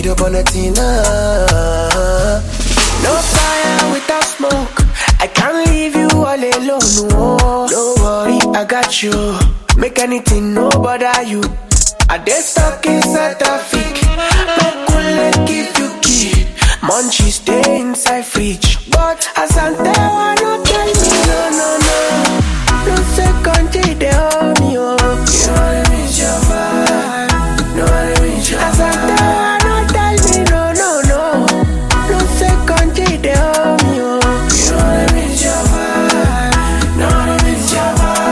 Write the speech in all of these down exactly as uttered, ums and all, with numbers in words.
Speed up on the Tina. No fire without smoke. I can't leave you all alone. Oh, don't worry, I got you. Make anything no bother you. I dey stuck inside traffic. Make cool give you key. Munchie stay inside fridge. But as I tell I no tell me no no no. No second G they hold me up. You know what I mean, your vibe. Know what I mean, your vibe. As I tell I no tell me no no no. No second G they hold me up. You know what I mean, your vibe. Know what I mean, your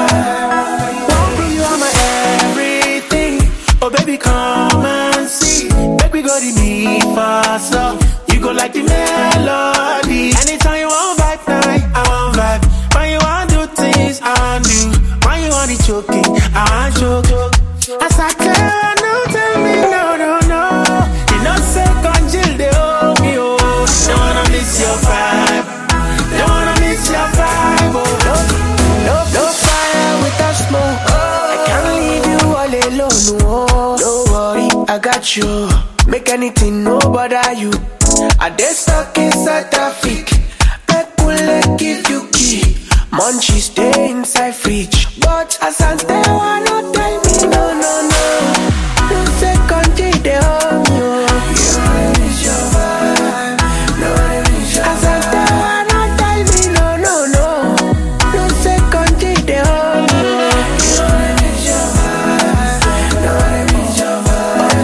vibe. Won't be you are my everything. Oh baby come and see. Make we go the beat faster. You go like the melody. Anytime you want vibe night, I want vibe. When you want do things, I want do. When you want it choking, I want choke. As I tell, no tell me no, no, no. You know second chill, they hold me, oh. Don't wanna miss your vibe. Don't wanna miss your vibe, oh. No, no, no fire without smoke. I can't leave you all alone, oh. Don't worry, I got you. Make anything no bother you. I dey stuck inside traffic. Make cool give you key. Munchie stay inside fridge. But as I tell I no tell me no no no. No second G they hold me up. You know what I mean, your vibe. Know what I mean, your vibe. As I tell I no tell me no no no. No second G they hold me up. You know what I mean, your vibe. Know what I mean, your vibe.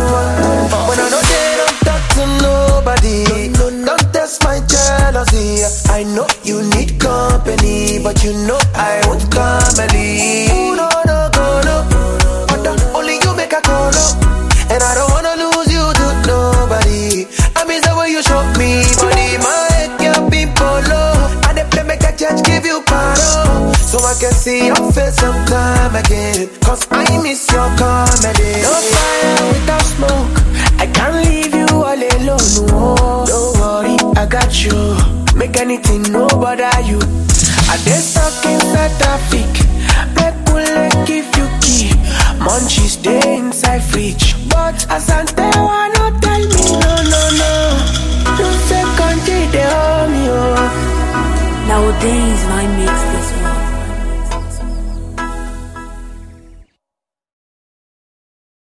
Oh no, when I know they don't talk to nobody. Don't test my jealousy. I know you need company, but you know I won't come early. Ooh, no, no, go, no. But only you make a call, no. And I don't wanna lose you to nobody. I miss the way you show me body. My head can't be polo. And they play make a judge give you paro. So I can see your face sometime again. Cause I miss your comedy. No fire without smoke. I can't leave you all alone, oh. Don't worry, I got you. Make anything no bother you. I dey stuck inside traffic. Make cool give you key. Munchie stay inside fridge. But as I tell I